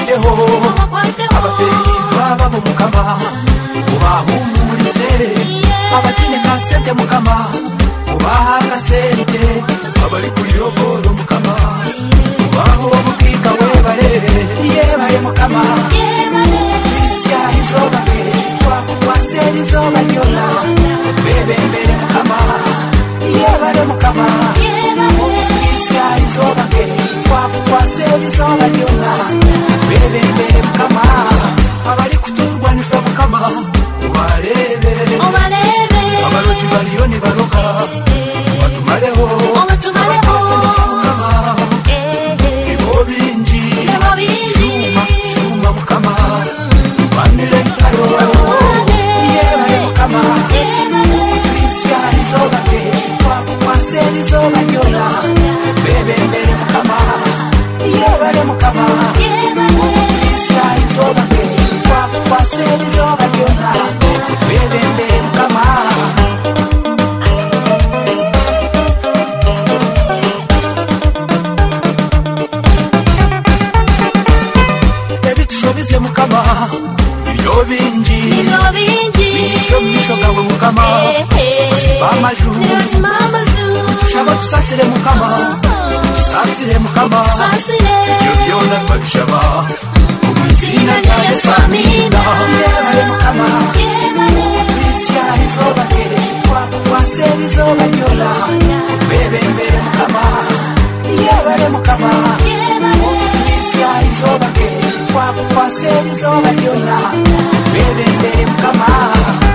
ubakwateho ababyeyi baba mu mukama ubahumurize abatine kasente mukama ubaha kasente abari kuri roboro mukama ubaho mukika webare yebare mukama Krisia izobake waseri zoba nyona bebe mbere mukama yebare mukama Krisia izobake waseri zoba nyona bebe mbere mukama abari kuturwanisa mukama ubarebe abaroji baliyoni baroka batumareho ibobinji shuma mukama banire karo yebare mukama Krisia izobake waseri zoba nyona bebe mbere mukama yebare mukama Krisia izobake waseri zoba nyona bebe mbere mukama ebitushobeze mukama ibyo binji bisho gawe mukama bamajuru tushaba tusasire mukama ibyo byona twabishaba umuzina ya Yesamina yebare mukama Krisia izobake waseri zoba nyola bebe mbere mukama yebare mukama Krisia izobake waseri zoba nyola bebe mbere mukama